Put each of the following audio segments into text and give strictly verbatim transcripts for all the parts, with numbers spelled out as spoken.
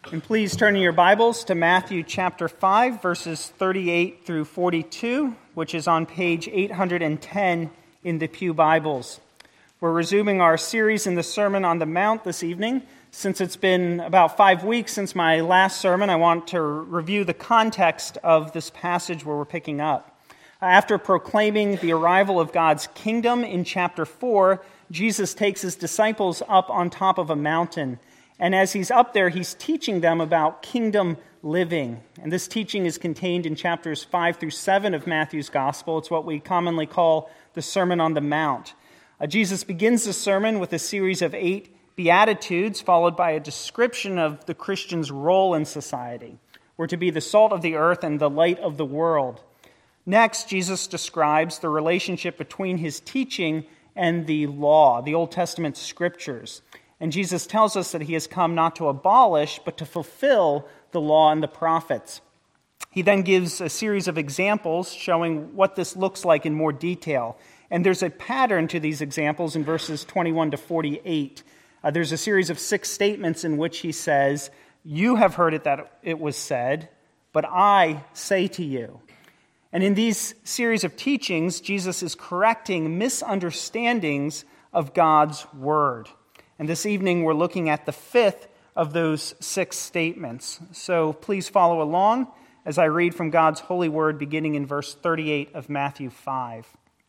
And please turn in your Bibles to Matthew chapter five, verses thirty-eight through forty-two, which is on page eight hundred ten in the Pew Bibles. We're resuming our series in the Sermon on the Mount this evening. Since it's been about five weeks since my last sermon, I want to review the context of this passage where we're picking up. After proclaiming the arrival of God's kingdom in chapter four, Jesus takes his disciples up on top of a mountain. And as he's up there, he's teaching them about kingdom living. And this teaching is contained in chapters five through seven of Matthew's Gospel. It's what we commonly call the Sermon on the Mount. Uh, Jesus begins the sermon with a series of eight Beatitudes, followed by a description of the Christian's role in society. We're to be the salt of the earth and the light of the world. Next, Jesus describes the relationship between his teaching and the law, the Old Testament scriptures. And Jesus tells us that he has come not to abolish, but to fulfill the law and the prophets. He then gives a series of examples showing what this looks like in more detail. And there's a pattern to these examples in verses twenty-one to forty-eight. Uh, there's a series of six statements in which he says, "You have heard it that it was said, but I say to you." And in these series of teachings, Jesus is correcting misunderstandings of God's word. And this evening, we're looking at the fifth of those six statements. So please follow along as I read from God's holy word, beginning in verse thirty-eight of Matthew five.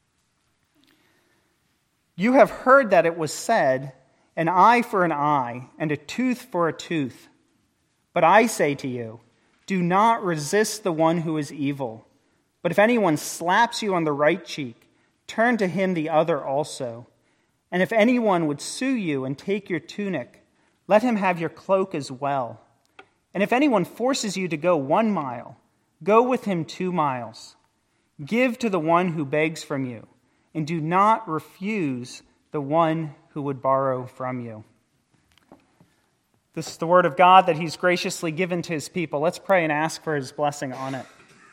"You have heard that it was said, an eye for an eye, and a tooth for a tooth. But I say to you, do not resist the one who is evil. But if anyone slaps you on the right cheek, turn to him the other also. And if anyone would sue you and take your tunic, let him have your cloak as well. And if anyone forces you to go one mile, go with him two miles. Give to the one who begs from you, and do not refuse the one who would borrow from you." This is the word of God that he's graciously given to his people. Let's pray and ask for his blessing on it.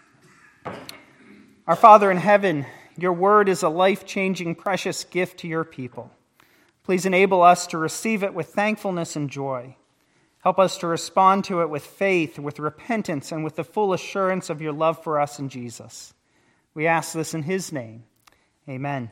Our Father in heaven, your word is a life-changing, precious gift to your people. Please enable us to receive it with thankfulness and joy. Help us to respond to it with faith, with repentance, and with the full assurance of your love for us in Jesus. We ask this in his name. Amen.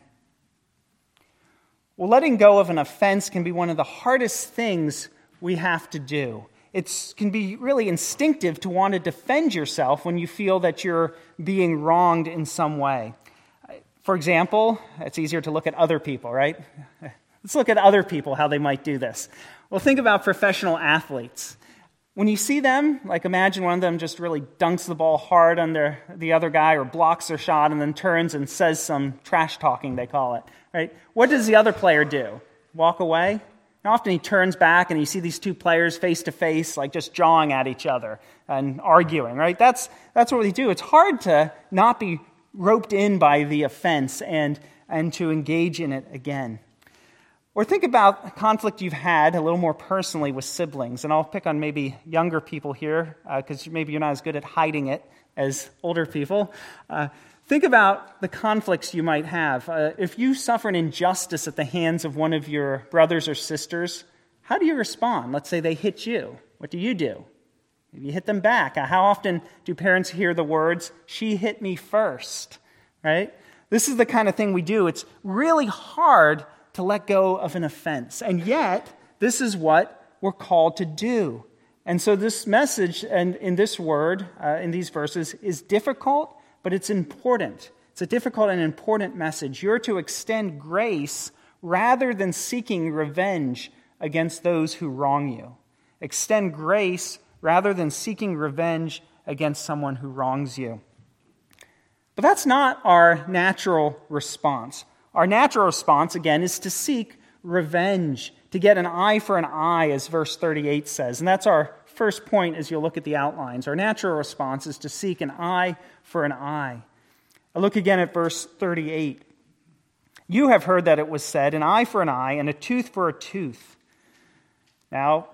Well, letting go of an offense can be one of the hardest things we have to do. It can be really instinctive to want to defend yourself when you feel that you're being wronged in some way. For example, it's easier to look at other people, right? Let's look at other people, how they might do this. Well, think about professional athletes. When you see them, like imagine one of them just really dunks the ball hard on their, the other guy or blocks their shot and then turns and says some trash talking, they call it, right? What does the other player do? Walk away? And often he turns back and you see these two players face to face, like just jawing at each other and arguing, right? That's, that's what they do. It's hard to not be roped in by the offense and, and to engage in it again. Or think about a conflict you've had a little more personally with siblings. And I'll pick on maybe younger people here because uh, maybe you're not as good at hiding it as older people. Uh, think about the conflicts you might have. Uh, if you suffer an injustice at the hands of one of your brothers or sisters, how do you respond? Let's say they hit you. What do you do? Maybe you hit them back. Uh, how often do parents hear the words, "She hit me first," right? This is the kind of thing we do. It's really hard to let go of an offense. And yet, this is what we're called to do. And so this message and in this word, uh, in these verses, is difficult, but it's important. It's a difficult and important message. You're to extend grace rather than seeking revenge against those who wrong you. Extend grace rather than seeking revenge against someone who wrongs you. But that's not our natural response. Our natural response, again, is to seek revenge, to get an eye for an eye, as verse thirty-eight says. And that's our first point as you'll look at the outlines. Our natural response is to seek an eye for an eye. I look again at verse thirty-eight. "You have heard that it was said, an eye for an eye and a tooth for a tooth." Now,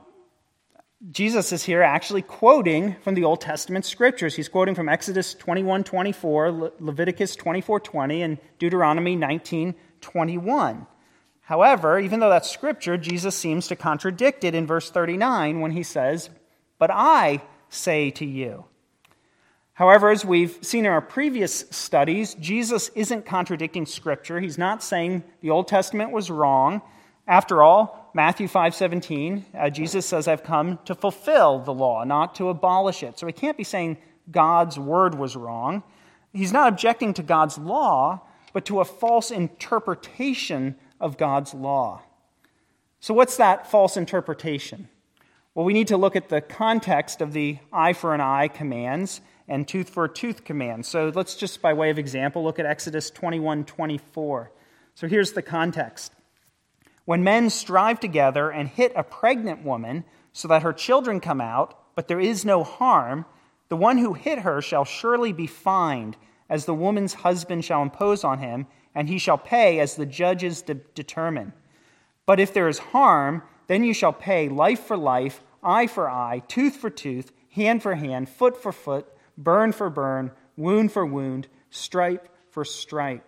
Jesus is here actually quoting from the Old Testament scriptures. He's quoting from Exodus twenty-one twenty-four, Le- Leviticus twenty-four twenty, and Deuteronomy nineteen twenty-one. However, even though that's scripture, Jesus seems to contradict it in verse thirty-nine when he says, But I say to you. However, as we've seen in our previous studies, Jesus isn't contradicting Scripture. He's not saying the Old Testament was wrong. After all, Matthew five seventeen, uh, Jesus says, I've come to fulfill the law, not to abolish it. So he can't be saying God's word was wrong. He's not objecting to God's law, but to a false interpretation of God's law. So what's that false interpretation? Well, we need to look at the context of the eye for an eye commands and tooth for a tooth commands. So let's just, by way of example, look at Exodus twenty-one twenty-four. So here's the context. When men strive together and hit a pregnant woman so that her children come out, but there is no harm, the one who hit her shall surely be fined, as the woman's husband shall impose on him, and he shall pay as the judges de- determine. But if there is harm, then you shall pay life for life, eye for eye, tooth for tooth, hand for hand, foot for foot, burn for burn, wound for wound, stripe for stripe.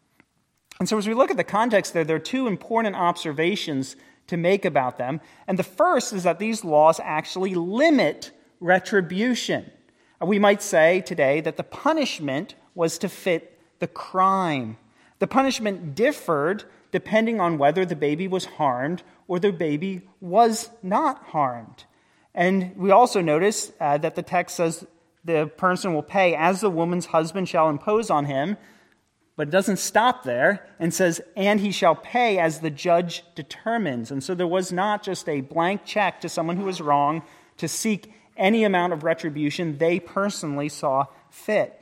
And so as we look at the context there, there are two important observations to make about them. And the first is that these laws actually limit retribution. We might say today that the punishment was to fit the crime. The punishment differed depending on whether the baby was harmed or the baby was not harmed. And we also notice uh, that the text says the person will pay as the woman's husband shall impose on him, but it doesn't stop there and says, and he shall pay as the judge determines. And so there was not just a blank check to someone who was wrong to seek any amount of retribution they personally saw fit.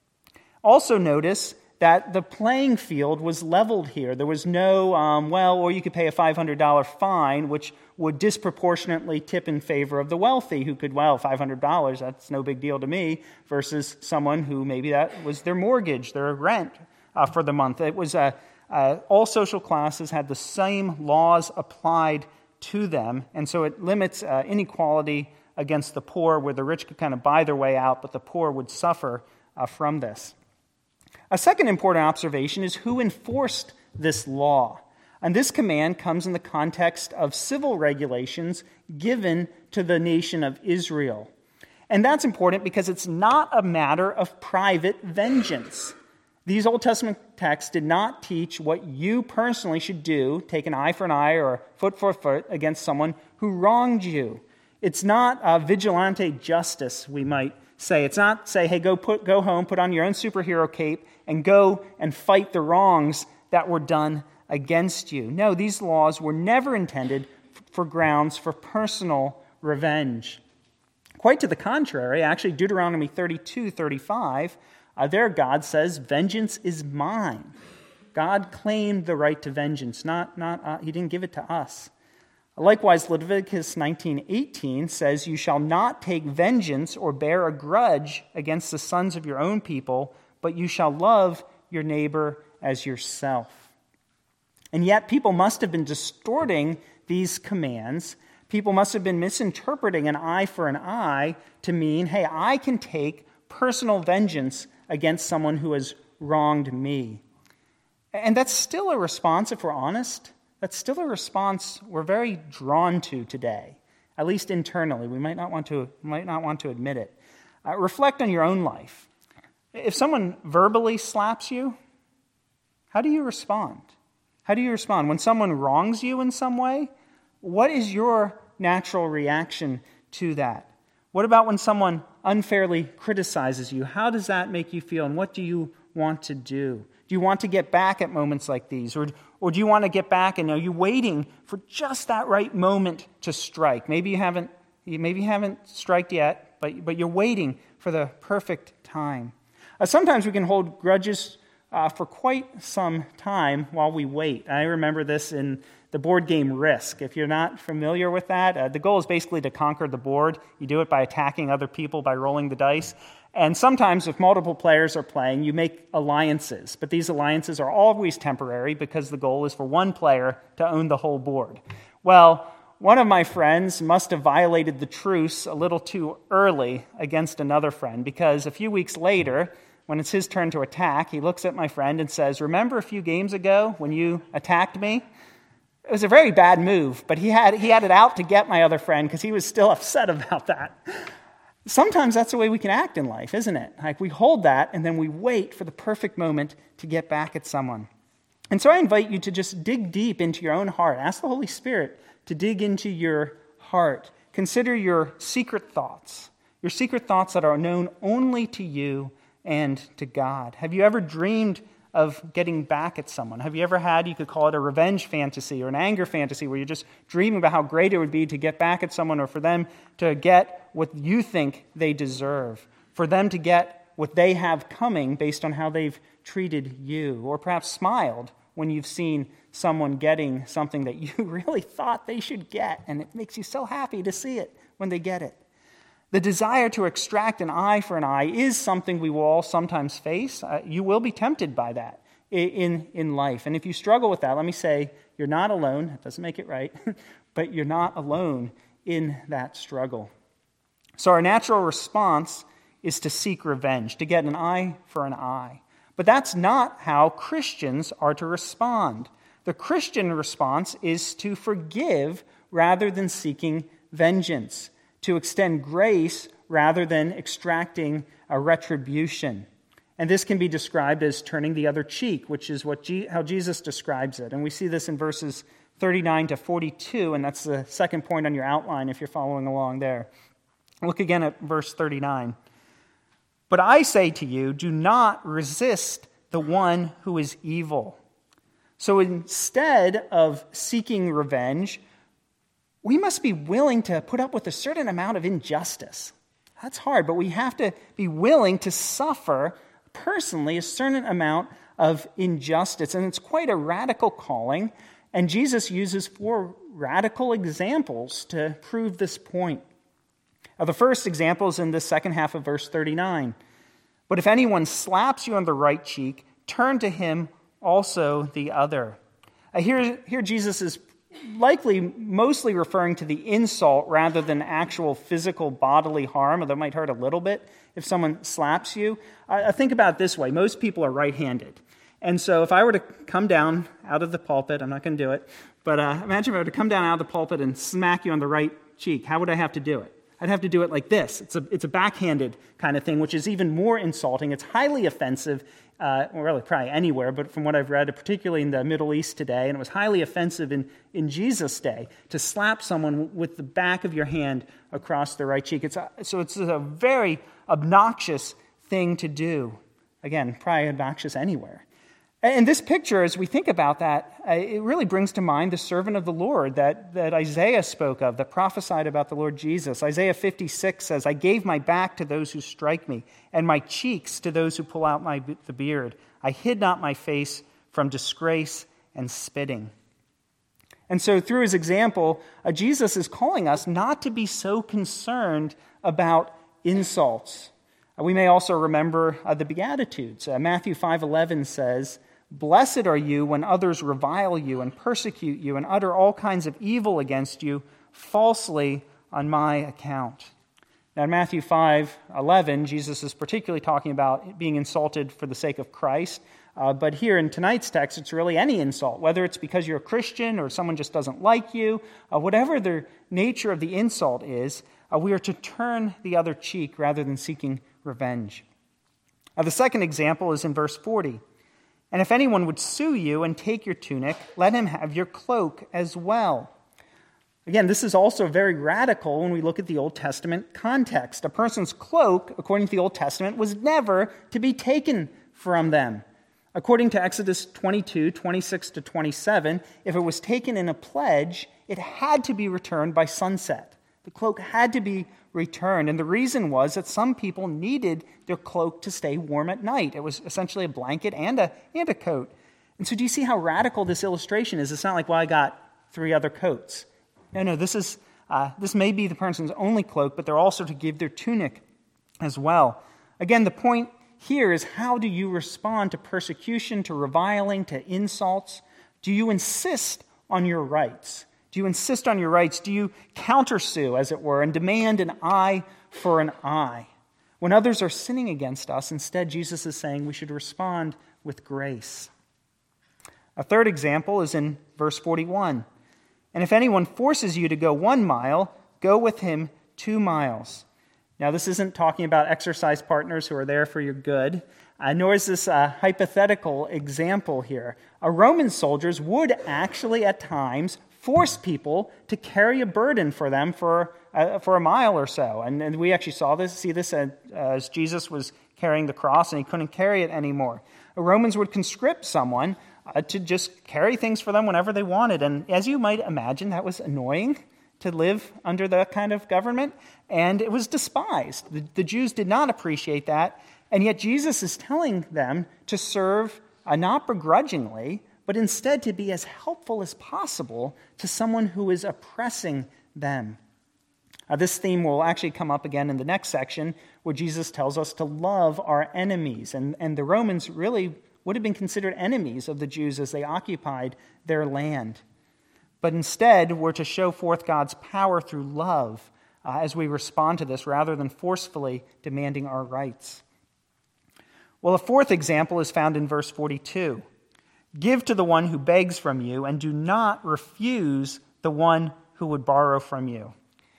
Also notice that the playing field was leveled here. There was no, um, well, or you could pay a five hundred dollars fine, which would disproportionately tip in favor of the wealthy, who could, well, five hundred dollars, that's no big deal to me, versus someone who maybe that was their mortgage, their rent uh, for the month. It was uh, uh, all social classes had the same laws applied to them, and so it limits uh, inequality against the poor, where the rich could kind of buy their way out, but the poor would suffer uh, from this. A second important observation is who enforced this law. And this command comes in the context of civil regulations given to the nation of Israel. And that's important because it's not a matter of private vengeance. These Old Testament texts did not teach what you personally should do, take an eye for an eye or a foot for a foot against someone who wronged you. It's not a vigilante justice, we might say. It's not say, hey, go put go home, put on your own superhero cape, and go and fight the wrongs that were done against you. No, these laws were never intended for grounds for personal revenge. Quite to the contrary, actually, Deuteronomy thirty-two thirty-five, uh, there God says, vengeance is mine. God claimed the right to vengeance, not, not uh, he didn't give it to us. Likewise, Leviticus nineteen eighteen says, you shall not take vengeance or bear a grudge against the sons of your own people, but you shall love your neighbor as yourself. And yet people must have been distorting these commands. People must have been misinterpreting an eye for an eye to mean, hey, I can take personal vengeance against someone who has wronged me. And that's still a response, if we're honest, that's still a response we're very drawn to today, at least internally. We might not want to, might not want to admit it. Uh, reflect on your own life. If someone verbally slaps you, how do you respond? How do you respond? When someone wrongs you in some way, what is your natural reaction to that? What about when someone unfairly criticizes you? How does that make you feel, and what do you want to do? Do you want to get back at moments like these? Or, or do you want to get back and are you waiting for just that right moment to strike? Maybe you haven't, maybe you haven't striked yet, but, but you're waiting for the perfect time. Uh, sometimes we can hold grudges uh, for quite some time while we wait. I remember this in the board game Risk. If you're not familiar with that, uh, the goal is basically to conquer the board. You do it by attacking other people, by rolling the dice. And sometimes if multiple players are playing, you make alliances. But these alliances are always temporary because the goal is for one player to own the whole board. Well, one of my friends must have violated the truce a little too early against another friend, because a few weeks later, when it's his turn to attack, he looks at my friend and says, "Remember a few games ago when you attacked me?" it was a very bad move, but he had, he had it out to get my other friend because he was still upset about that. Sometimes that's the way we can act in life, isn't it? Like we hold that and then we wait for the perfect moment to get back at someone. And so I invite you to just dig deep into your own heart. Ask the Holy Spirit to dig into your heart. Consider your secret thoughts, your secret thoughts that are known only to you and to God. Have you ever dreamed of getting back at someone? Have you ever had, you could call it a revenge fantasy or an anger fantasy, where you're just dreaming about how great it would be to get back at someone or for them to get what you think they deserve, for them to get what they have coming based on how they've treated you, or perhaps smiled when you've seen someone getting something that you really thought they should get, and it makes you so happy to see it when they get it. The desire to extract an eye for an eye is something we will all sometimes face. Uh, you will be tempted by that in, in life. And if you struggle with that, let me say, you're not alone. It doesn't make it right, but you're not alone in that struggle. So our natural response is to seek revenge, to get an eye for an eye. But that's not how Christians are to respond. The Christian response is to forgive rather than seeking vengeance, to extend grace rather than extracting a retribution. And this can be described as turning the other cheek, which is what G- how Jesus describes it. And we see this in verses thirty-nine to forty-two, and that's the second point on your outline if you're following along there. Look again at verse thirty-nine. But I say to you, do not resist the one who is evil. So instead of seeking revenge, we must be willing to put up with a certain amount of injustice. That's hard, but we have to be willing to suffer personally a certain amount of injustice. And it's quite a radical calling. And Jesus uses four radical examples to prove this point. Now, the first example is in the second half of verse thirty-nine. But if anyone slaps you on the right cheek, turn to him also the other. Uh, here, here Jesus is likely mostly referring to the insult rather than actual physical bodily harm, although it might hurt a little bit if someone slaps you. I, I think about it this way. Most people are right-handed. And so if I were to come down out of the pulpit, I'm not going to do it, but uh, imagine if I were to come down out of the pulpit and smack you on the right cheek. How would I have to do it? I'd have to do it like this. It's a, it's a backhanded kind of thing, which is even more insulting. It's highly offensive, uh, well, really probably anywhere, but from what I've read, particularly in the Middle East today, and it was highly offensive in, in Jesus' day, to slap someone with the back of your hand across the right cheek. It's a, so it's a very obnoxious thing to do. Again, probably obnoxious anywhere. And this picture, as we think about that, uh, it really brings to mind the servant of the Lord that, that Isaiah spoke of, that prophesied about the Lord Jesus. Isaiah fifty-six says, I gave my back to those who strike me, and my cheeks to those who pull out my the beard. I hid not my face from disgrace and spitting. And so through his example, uh, Jesus is calling us not to be so concerned about insults. Uh, we may also remember uh, the Beatitudes. Uh, Matthew five eleven says, Blessed are you when others revile you and persecute you and utter all kinds of evil against you falsely on my account. Now in Matthew five eleven, Jesus is particularly talking about being insulted for the sake of Christ. Uh, but here in tonight's text, it's really any insult, whether it's because you're a Christian or someone just doesn't like you, uh, whatever the nature of the insult is, uh, we are to turn the other cheek rather than seeking revenge. Uh, the second example is in verse forty. And if anyone would sue you and take your tunic, let him have your cloak as well. Again, this is also very radical when we look at the Old Testament context. A person's cloak, according to the Old Testament, was never to be taken from them. According to Exodus twenty-two, twenty-six to twenty-seven, if it was taken in a pledge, it had to be returned by sunset. The cloak had to be returned, and the reason was that some people needed their cloak to stay warm at night. It was essentially a blanket and a, and a coat. And so do you see how radical this illustration is? It's not like, well, I got three other coats. No, no, this is uh, this may be the person's only cloak, but they're also to give their tunic as well. Again, the point here is, how do you respond to persecution, to reviling, to insults? Do you insist on your rights? Do you insist on your rights? Do you countersue, as it were, and demand an eye for an eye? When others are sinning against us, instead, Jesus is saying we should respond with grace. A third example is in verse forty-one. And if anyone forces you to go one mile, go with him two miles. Now, this isn't talking about exercise partners who are there for your good, uh, nor is this a hypothetical example here. Uh, Roman soldiers would actually at times force people to carry a burden for them for uh, for a mile or so. And, and we actually saw this, see this as, as Jesus was carrying the cross and he couldn't carry it anymore. The Romans would conscript someone uh, to just carry things for them whenever they wanted. And as you might imagine, that was annoying to live under that kind of government, and it was despised. The, the Jews did not appreciate that, and yet Jesus is telling them to serve uh, not begrudgingly, but instead to be as helpful as possible to someone who is oppressing them. Uh, this theme will actually come up again in the next section, where Jesus tells us to love our enemies, and, and the Romans really would have been considered enemies of the Jews as they occupied their land. But instead, we're to show forth God's power through love uh, as we respond to this, rather than forcefully demanding our rights. Well, a fourth example is found in verse forty-two. Give to the one who begs from you, and do not refuse the one who would borrow from you.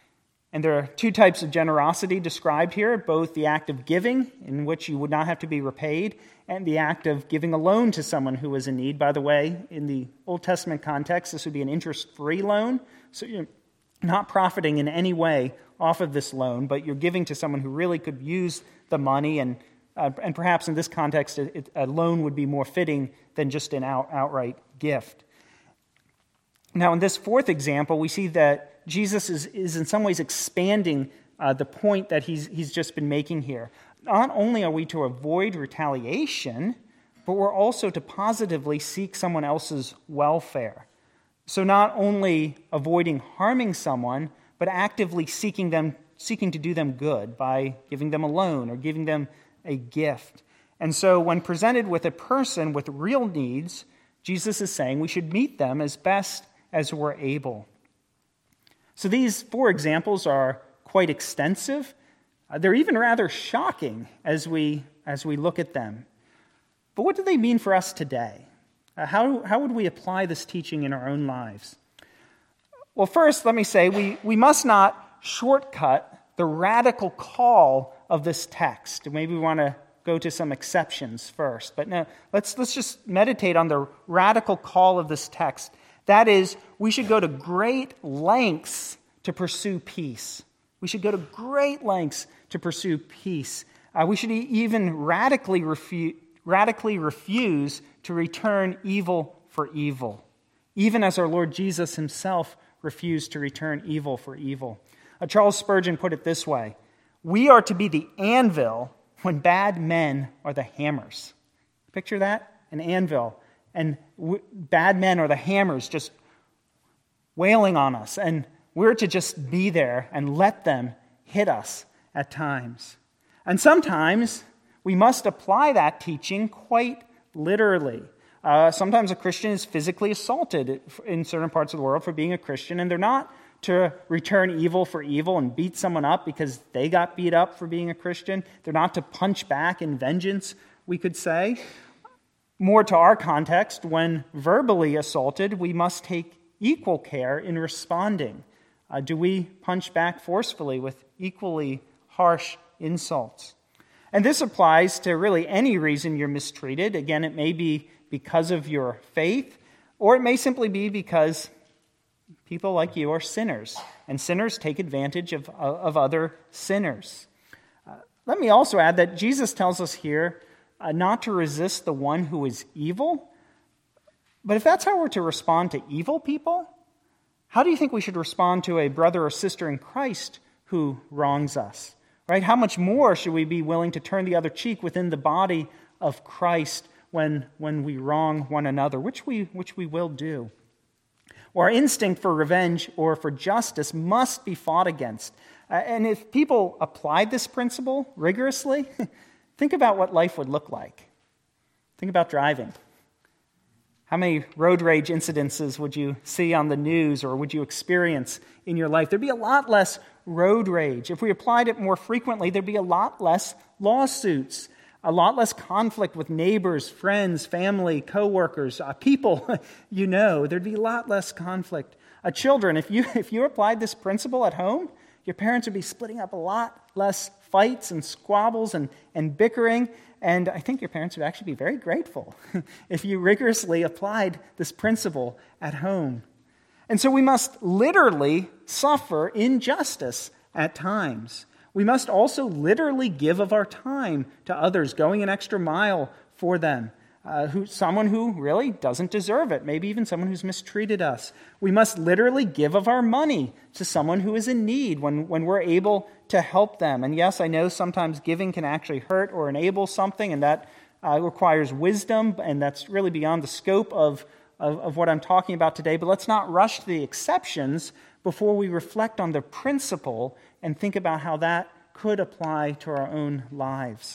And there are two types of generosity described here, both the act of giving, in which you would not have to be repaid, and the act of giving a loan to someone who is in need. By the way, in the Old Testament context, this would be an interest-free loan, so you're not profiting in any way off of this loan, but you're giving to someone who really could use the money, and uh, and perhaps in this context, it, a loan would be more fitting than just an out, outright gift. Now, in this fourth example, we see that Jesus is, is in some ways expanding uh, the point that he's, he's just been making here. Not only are we to avoid retaliation, but we're also to positively seek someone else's welfare. So not only avoiding harming someone, but actively seeking them, seeking to do them good by giving them a loan or giving them a gift. And so when presented with a person with real needs, Jesus is saying we should meet them as best as we're able. So these four examples are quite extensive. Uh, they're even rather shocking as we as we look at them. But what do they mean for us today? Uh, how, how would we apply this teaching in our own lives? Well, first, let me say we, we must not shortcut the radical call of this text. Maybe we want to go to some exceptions first. But no, let's, let's just meditate on the radical call of this text. That is, we should go to great lengths to pursue peace. We should go to great lengths to pursue peace. Uh, we should even radically refuse, radically refuse to return evil for evil, even as our Lord Jesus himself refused to return evil for evil. Uh, Charles Spurgeon put it this way: we are to be the anvil when bad men are the hammers. Picture that? An anvil. And w- bad men are the hammers just wailing on us. And we're to just be there and let them hit us at times. And sometimes we must apply that teaching quite literally. Uh, sometimes a Christian is physically assaulted in certain parts of the world for being a Christian, and they're not to return evil for evil and beat someone up because they got beat up for being a Christian. They're not to punch back in vengeance, we could say. More to our context, when verbally assaulted, we must take equal care in responding. Uh, do we punch back forcefully with equally harsh insults? And this applies to really any reason you're mistreated. Again, it may be because of your faith, or it may simply be because people like you are sinners, and sinners take advantage of, of other sinners. Uh, let me also add that Jesus tells us here uh, not to resist the one who is evil. But if that's how we're to respond to evil people, how do you think we should respond to a brother or sister in Christ who wrongs us? Right? How much more should we be willing to turn the other cheek within the body of Christ when, when we wrong one another, which we, which we will do? Our instinct for revenge or for justice must be fought against. Uh, and if people applied this principle rigorously, think about what life would look like. Think about driving. How many road rage incidences would you see on the news or would you experience in your life? There'd be a lot less road rage. If we applied it more frequently, there'd be a lot less lawsuits, a lot less conflict with neighbors, friends, family, coworkers, uh, people you know. There'd be a lot less conflict. Uh, children, if you if you applied this principle at home, your parents would be splitting up a lot less fights and squabbles and, and bickering, and I think your parents would actually be very grateful if you rigorously applied this principle at home. And so we must literally suffer injustice at times. We must also literally give of our time to others, going an extra mile for them, uh, who someone who really doesn't deserve it, maybe even someone who's mistreated us. We must literally give of our money to someone who is in need when, when we're able to help them. And yes, I know sometimes giving can actually hurt or enable something, and that uh, requires wisdom, and that's really beyond the scope of, of, of what I'm talking about today. But let's not rush to the exceptions before we reflect on the principle and think about how that could apply to our own lives.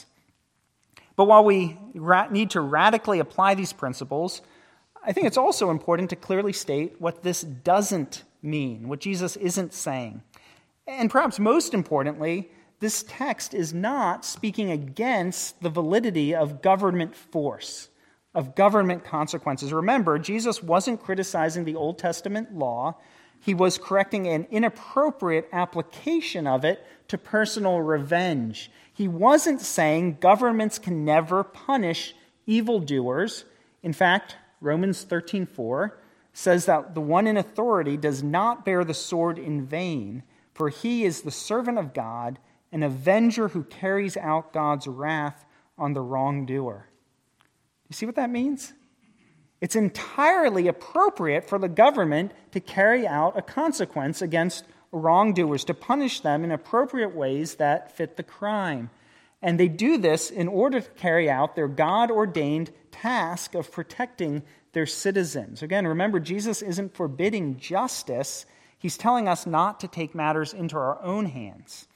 But while we ra- need to radically apply these principles, I think it's also important to clearly state what this doesn't mean, what Jesus isn't saying. And perhaps most importantly, this text is not speaking against the validity of government force, of government consequences. Remember, Jesus wasn't criticizing the Old Testament law. He was correcting an inappropriate application of it to personal revenge. He wasn't saying governments can never punish evildoers. In fact, Romans thirteen four says that the one in authority does not bear the sword in vain, for he is the servant of God, an avenger who carries out God's wrath on the wrongdoer. You see what that means? It's entirely appropriate for the government to carry out a consequence against wrongdoers, to punish them in appropriate ways that fit the crime. And they do this in order to carry out their God-ordained task of protecting their citizens. Again, remember, Jesus isn't forbidding justice. He's telling us not to take matters into our own hands.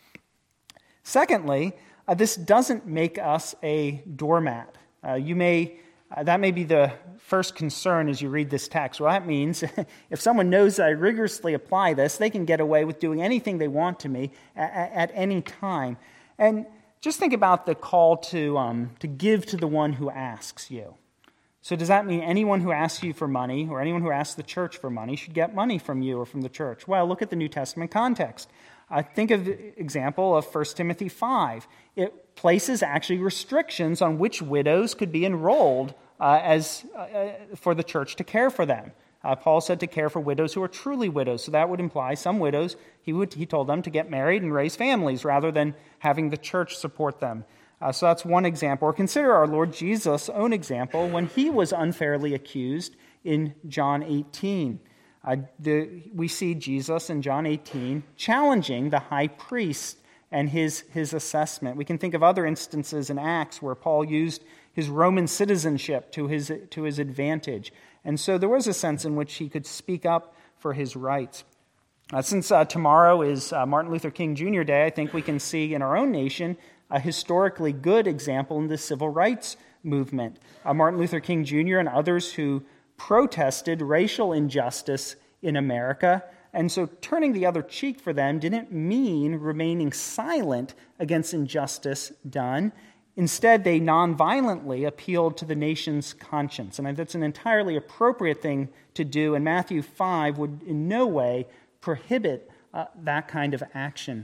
Secondly, uh, this doesn't make us a doormat. Uh, you may... Uh, that may be the first concern as you read this text. Well, that means if someone knows that I rigorously apply this, they can get away with doing anything they want to me at, at any time. And just think about the call to um, to give to the one who asks you. So does that mean anyone who asks you for money or anyone who asks the church for money should get money from you or from the church? Well, look at the New Testament context. Uh, think of the example of First Timothy five. It places actually restrictions on which widows could be enrolled uh, as uh, for the church to care for them. Uh, Paul said to care for widows who are truly widows. So that would imply some widows, he would he told them to get married and raise families rather than having the church support them. Uh, so that's one example. Or consider our Lord Jesus' own example when he was unfairly accused in John eighteen. Uh, the, we see Jesus in John eighteen challenging the high priest and his, his assessment. We can think of other instances in Acts where Paul used his Roman citizenship to his, to his advantage. And so there was a sense in which he could speak up for his rights. Uh, since uh, tomorrow is uh, Martin Luther King Junior Day, I think we can see in our own nation a historically good example in the civil rights movement. Uh, Martin Luther King Junior and others who protested racial injustice in America. And so turning the other cheek for them didn't mean remaining silent against injustice done. Instead, they nonviolently appealed to the nation's conscience. And that's an entirely appropriate thing to do, and Matthew five would in no way prohibit uh, that kind of action.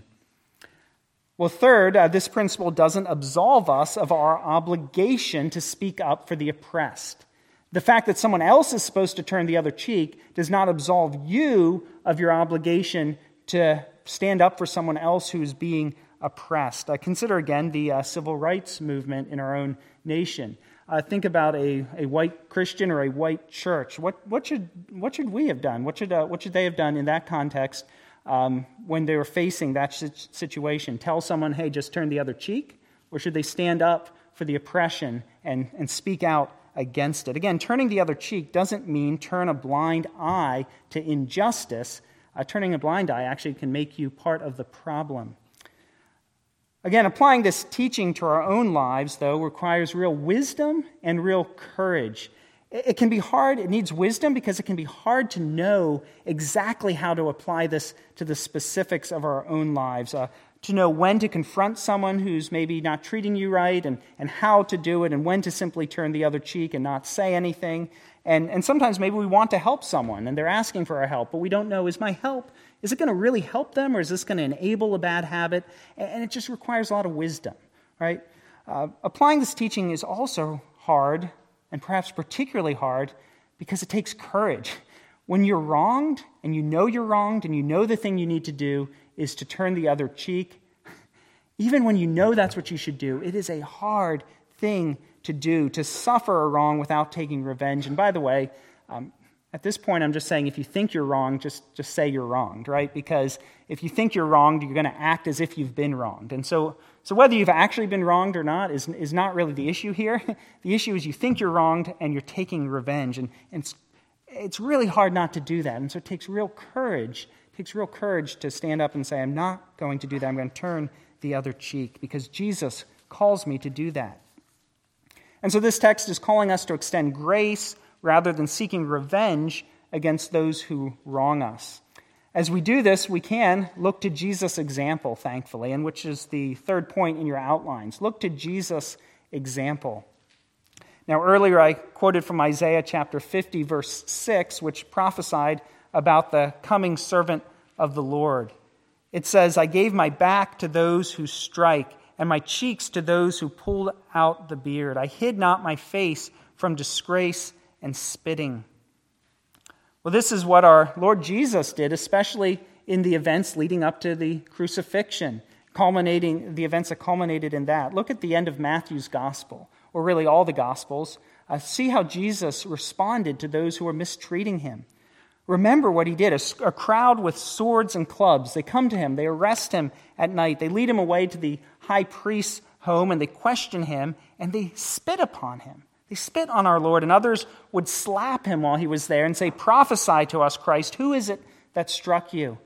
Well, third, uh, this principle doesn't absolve us of our obligation to speak up for the oppressed. The fact that someone else is supposed to turn the other cheek does not absolve you of your obligation to stand up for someone else who is being oppressed. Uh, consider again the uh, civil rights movement in our own nation. Uh, think about a, a white Christian or a white church. What what should what should we have done? What should uh, what should they have done in that context um, when they were facing that situation? Tell someone, hey, just turn the other cheek? Or should they stand up for the oppression and, and speak out against it? Again, turning the other cheek doesn't mean turn a blind eye to injustice. Uh, turning a blind eye actually can make you part of the problem. Again, applying this teaching to our own lives, though, requires real wisdom and real courage. It can be hard, it needs wisdom because it can be hard to know exactly how to apply this to the specifics of our own lives. Uh, to know when to confront someone who's maybe not treating you right, and, and how to do it, and when to simply turn the other cheek and not say anything. And, and sometimes maybe we want to help someone, and they're asking for our help, but we don't know, is my help, is it going to really help them, or is this going to enable a bad habit? And it just requires a lot of wisdom, right? Uh, applying this teaching is also hard, and perhaps particularly hard, because it takes courage. When you're wronged, and you know you're wronged, and you know the thing you need to do is to turn the other cheek, even when you know that's what you should do, it is a hard thing to do, to suffer a wrong without taking revenge. And by the way, um, at this point, I'm just saying if you think you're wrong, just, just say you're wronged, right? Because if you think you're wronged, you're going to act as if you've been wronged. And so, so whether you've actually been wronged or not is, is not really the issue here. The issue is you think you're wronged and you're taking revenge. And, and it's, it's really hard not to do that. And so it takes real courage. It takes real courage to stand up and say, I'm not going to do that. I'm going to turn the other cheek because Jesus calls me to do that. And so this text is calling us to extend grace rather than seeking revenge against those who wrong us. As we do this, we can look to Jesus' example, thankfully, and which is the third point in your outlines. Look to Jesus' example. Now, earlier I quoted from Isaiah chapter fifty, verse six, which prophesied about the coming servant of the Lord. It says, I gave my back to those who strike, and my cheeks to those who pulled out the beard. I hid not my face from disgrace and spitting. Well, this is what our Lord Jesus did, especially in the events leading up to the crucifixion, culminating the events that culminated in that. Look at the end of Matthew's gospel, or really all the gospels. Uh, see how Jesus responded to those who were mistreating him. Remember what he did. A, a crowd with swords and clubs, they come to him, they arrest him at night, they lead him away to the high priest's home, and they question him, and they spit upon him. They spit on our Lord, and others would slap him while he was there and say, prophesy to us, Christ, who is it that struck you?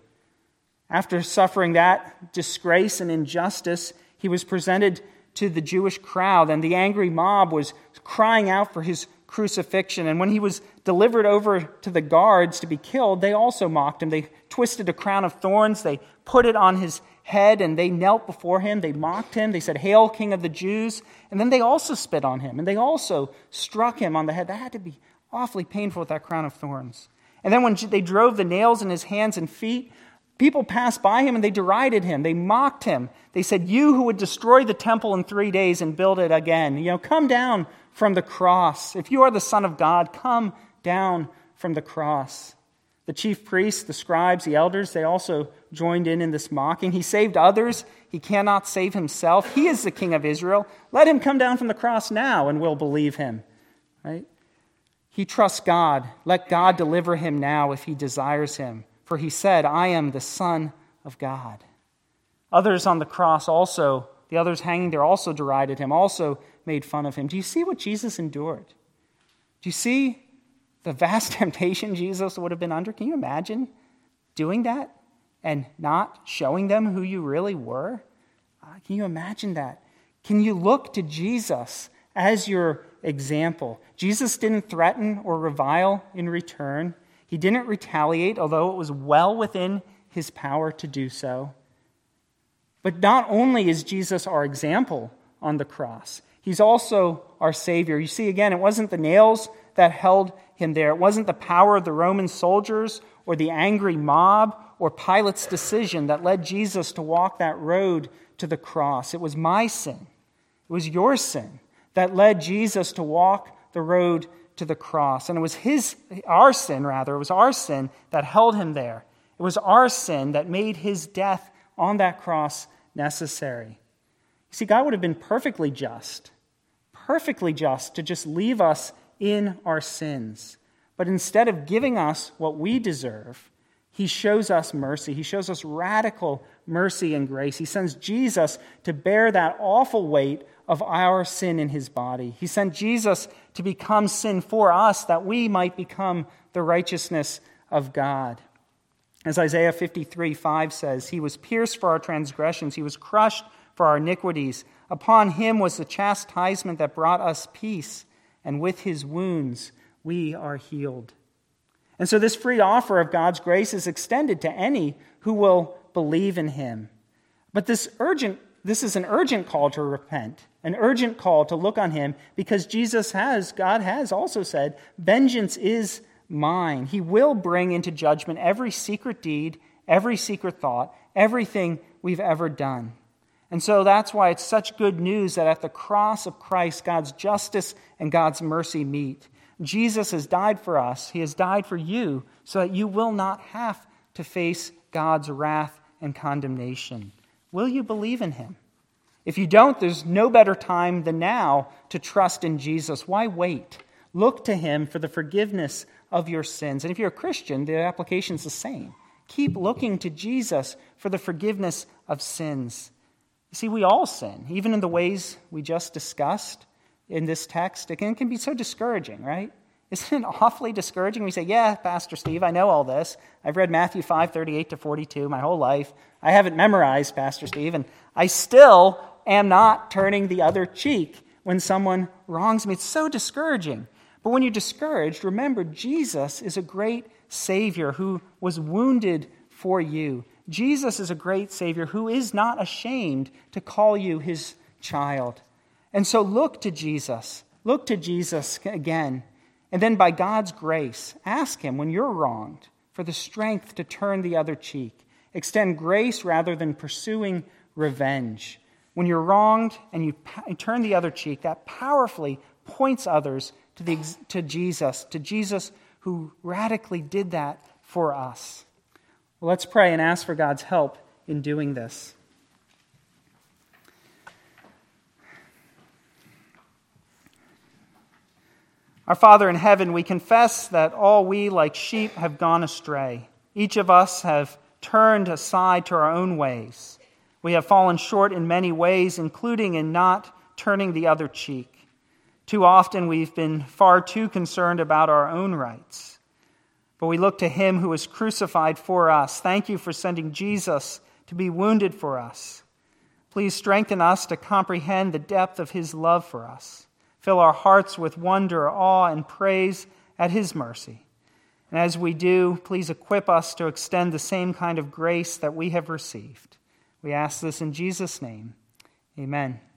After suffering that disgrace and injustice, he was presented to the Jewish crowd, and the angry mob was crying out for his crucifixion. And when he was delivered over to the guards to be killed, they also mocked him. They twisted a crown of thorns, they put it on his head, and they knelt before him. They mocked him. They said, Hail, King of the Jews. And then they also spit on him, and they also struck him on the head. That had to be awfully painful with that crown of thorns. And then when they drove the nails in his hands and feet, people passed by him and they derided him. They mocked him. They said, you who would destroy the temple in three days and build it again, you know, come down from the cross. If you are the Son of God, come down from the cross. The chief priests, the scribes, the elders, they also joined in in this mocking. He saved others. He cannot save himself. He is the King of Israel. Let him come down from the cross now and we'll believe him. Right? He trusts God. Let God deliver him now if he desires him. For he said, I am the Son of God. Others on the cross also, the others hanging there also derided him, also made fun of him. Do you see what Jesus endured? Do you see the vast temptation Jesus would have been under? Can you imagine doing that and not showing them who you really were? Uh, can you imagine that? Can you look to Jesus as your example? Jesus didn't threaten or revile in return. He didn't retaliate, although it was well within his power to do so. But not only is Jesus our example on the cross, he's also our Savior. You see, again, it wasn't the nails that held him there. It wasn't the power of the Roman soldiers or the angry mob or Pilate's decision that led Jesus to walk that road to the cross. It was my sin. It was your sin that led Jesus to walk the road to the cross. And it was his, our sin rather, it was our sin that held him there. It was our sin that made his death on that cross necessary. You see, God would have been perfectly just, perfectly just to just leave us in our sins. But instead of giving us what we deserve, he shows us mercy. He shows us radical mercy and grace. He sends Jesus to bear that awful weight of our sin in his body. He sent Jesus to become sin for us that we might become the righteousness of God. As Isaiah fifty-three five says, he was pierced for our transgressions, he was crushed for our iniquities. Upon him was the chastisement that brought us peace, and with his wounds we are healed. And so this free offer of God's grace is extended to any who will believe in him. But this urgent, this is an urgent call to repent, an urgent call to look on him, because Jesus has, God has also said, vengeance is mine. He will bring into judgment every secret deed, every secret thought, everything we've ever done. And so that's why it's such good news that at the cross of Christ, God's justice and God's mercy meet. Jesus has died for us. He has died for you so that you will not have to face God's wrath and condemnation. Will you believe in him? If you don't, there's no better time than now to trust in Jesus. Why wait? Look to him for the forgiveness of your sins. And if you're a Christian, the application's the same. Keep looking to Jesus for the forgiveness of sins. You see, we all sin, even in the ways we just discussed in this text. It can, it can be so discouraging, right? Isn't it awfully discouraging? We say, yeah, Pastor Steve, I know all this. I've read Matthew five, thirty-eight to forty-two my whole life. I have it memorized, Pastor Steve, and I still am not turning the other cheek when someone wrongs me. It's so discouraging. But when you're discouraged, remember, Jesus is a great Savior who was wounded for you. Jesus is a great Savior who is not ashamed to call you his child. And so look to Jesus. Look to Jesus again. And then by God's grace, ask him when you're wronged for the strength to turn the other cheek. Extend grace rather than pursuing revenge. When you're wronged and you turn the other cheek, that powerfully points others to, the, to Jesus, to Jesus who radically did that for us. Well, let's pray and ask for God's help in doing this. Our Father in heaven, we confess that all we like sheep have gone astray. Each of us have turned aside to our own ways. We have fallen short in many ways, including in not turning the other cheek. Too often we've been far too concerned about our own rights. But we look to him who was crucified for us. Thank you for sending Jesus to be wounded for us. Please strengthen us to comprehend the depth of his love for us. Fill our hearts with wonder, awe, and praise at his mercy. And as we do, please equip us to extend the same kind of grace that we have received. We ask this in Jesus' name. Amen.